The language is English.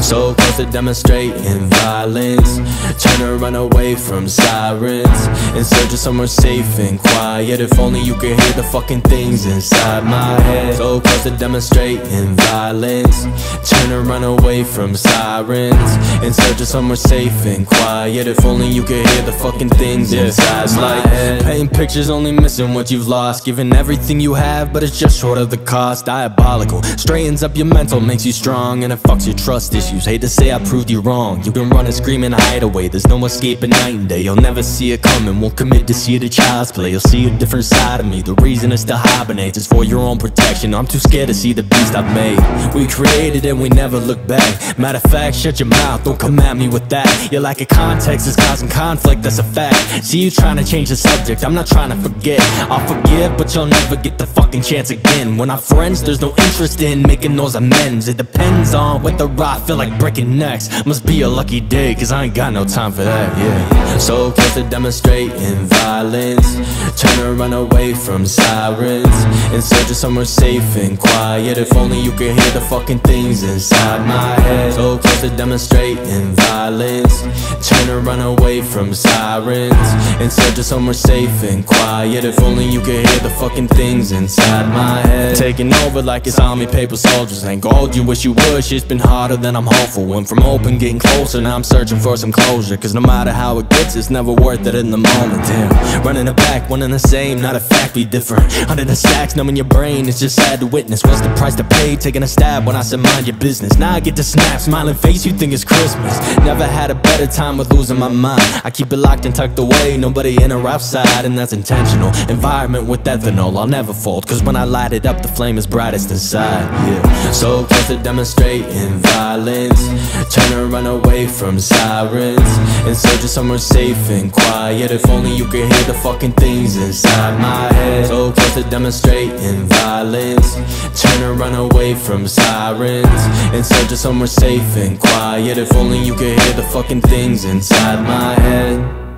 So close to demonstrating violence, trying to run away from sirens, in search of somewhere safe and quiet. If only you could hear the fucking things inside my head. So close to demonstrating violence, trying to run away from sirens, in search of somewhere safe and quiet. If only you could hear the fucking things inside my head. Painting pictures, only missing what you've lost, giving everything you have, but it's just short of the cost. Diabolical, straightens up your mental, makes you strong, and it fucks your trust issues. Hate to say I proved you wrong. You can run and scream and hide away, there's no escaping night and day. You'll never see it coming, won't commit to see the child's play. You'll see a different side of me, the reason it still hibernates is for your own protection. I'm too scared to see the beast I've made. We created and we never look back. Matter of fact, shut your mouth, don't come at me with that. Your lack of context is causing conflict, that's a fact. See you trying to change the subject, I'm not trying to forget. I'll forgive, but you'll never get the fucking chance again. When our friends, there's no interest in making those amends. It depends on whether I feel like breaking necks. Must be a lucky day, cause I ain't got no time for that, yeah. So close to demonstrating violence, trying to run away from sirens, in search of somewhere safe and quiet. If only you could hear the fucking things inside my head. So close to demonstrating violence, trying to run away from sirens, in search of somewhere safe and quiet. If only you could hear the fucking things inside my head. Taking over like it's army paper soldiers. Ain't gold, you wish you would. Shit's been harder than I'm hopeful. Went from open, getting closer, now I'm searching for some closure. Cause no matter how it gets, it's never worth it in the moment. Damn, running it back, one and the same, not a fact, be different. Under the stacks, numbing your brain, it's just sad to witness. What's the price to pay? Taking a stab when I said mind your business. Now I get to snap, smiling face, you think it's Christmas. Never had a better time with losing my mind. I keep it locked and tucked away, nobody in or outside, and that's intentional. Environment with ethanol, I'll never fold, cause when I light it up, the flame is brightest inside, yeah. So close to demonstrating violence, trying to run away from sirens, in search of somewhere safe and quiet. If only you could hear the fucking things inside my head. So close to demonstrating violence, trying to run away from sirens, in search of somewhere safe and quiet. If only you could hear the fucking things inside my head.